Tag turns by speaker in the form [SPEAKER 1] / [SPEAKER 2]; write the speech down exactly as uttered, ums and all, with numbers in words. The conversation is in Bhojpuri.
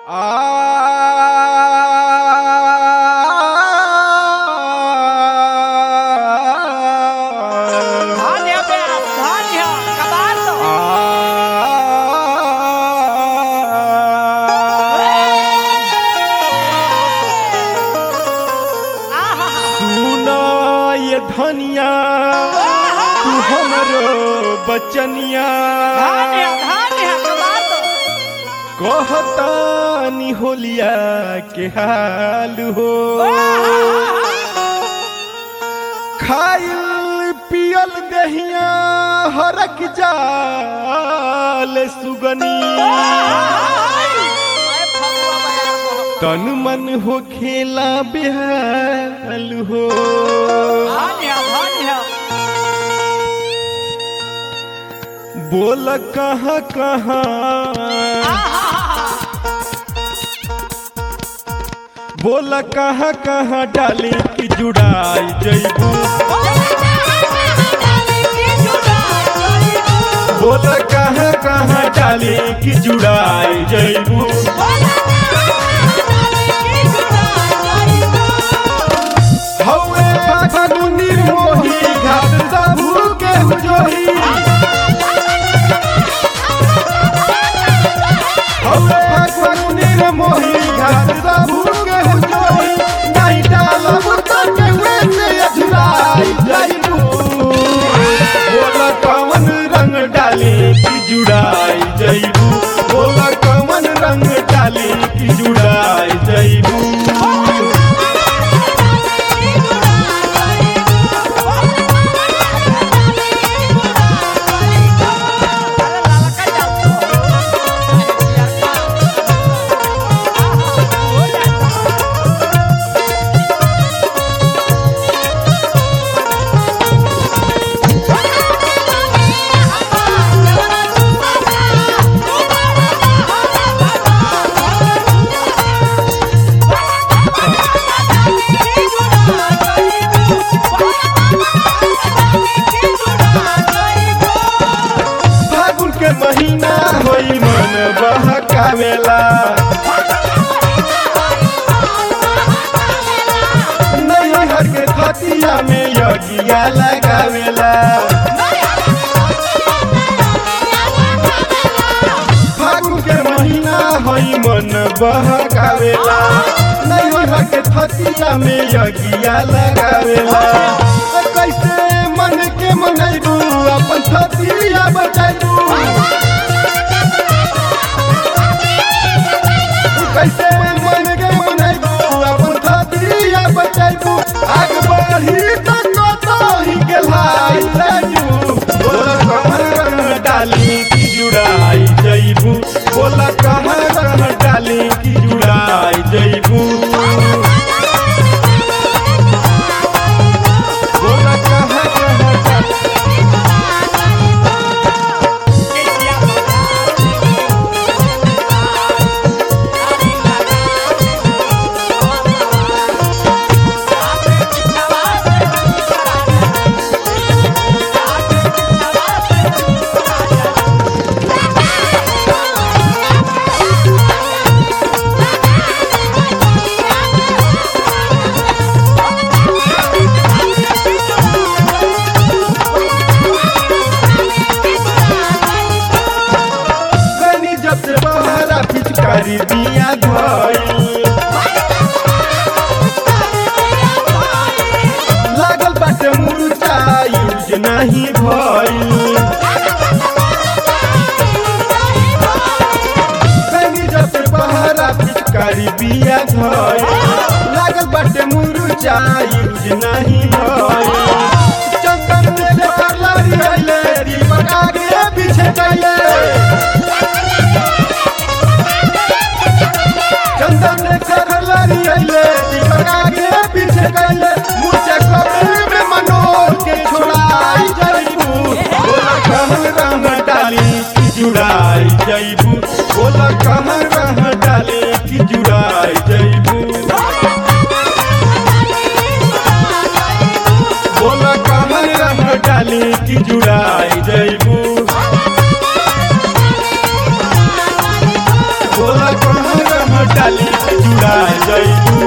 [SPEAKER 1] धान्य पे धान्य कबाड़ दो
[SPEAKER 2] सुनो ये धनिया तू हमरो बचनिया
[SPEAKER 1] धान्य धान्य कबाड़ दो
[SPEAKER 2] कहता नी होलिया के हाल हो खाइल पियल दहिया हरक जाल सुगनी तन मन हो खेला बेहाल हो
[SPEAKER 1] धान्य धान्य
[SPEAKER 2] बोल कहाँ कहाँ बोल कहाँ कहाँ डाली की जुड़ाई जइबू बोल कहाँ कहाँ डाली की जुड़ाई जइबू हौवे फागुनी मोही घाट सबू के हुजोही हौवे फागुनी मोही घाट सबू के हुजोही नहीं डालब तो केवे से अझुराई जइबू बोल कवन रंग डाली की जुड़ाई जइबू बोल कवन रंग डाली की जुड़ाई जइबू महीना होई मन बहकावेला नहीं हर के खतिया में यगिया लगावेला फागुन के महीना होई मन बहकावेला नहीं हर के खतिया में यगिया लगावेला कैसे मन के मनैबू अपन खतिया बचाइबू कैसे मन के मनैबू अपन खतिया बचाइबू आग बढ़ी तक ही के लाई जाइबू बोल कहाँ रंग डाली की जुड़ाई जइबू बोल कहाँ रंग डाली की जुड़ाई जइबू बोल कहाँ कहाँ डाली पिचकारी दिया धइल लागल बाटे मुर्चा यूज नहीं भइल कनी जब बहरा पिचकारी दिया धइल लागल बाटे मुर्चा यूज नहीं भइल चंदन से करला रिले दीपक आगे पीछे गइले चंदन ने करला रिले दीपक आगे पीछे गइले मुझे कब्र में मनोर के छोड़ाई जइबू बोल कहाँ रंग डाली की जुड़ाई जइबू बोल कहाँ रंग डाली की जुड़ाई जइबू बोल कहाँ रंग डाली की जुड़ाई जइबू बोल कहाँ रंग डाली जुड़ा जइबू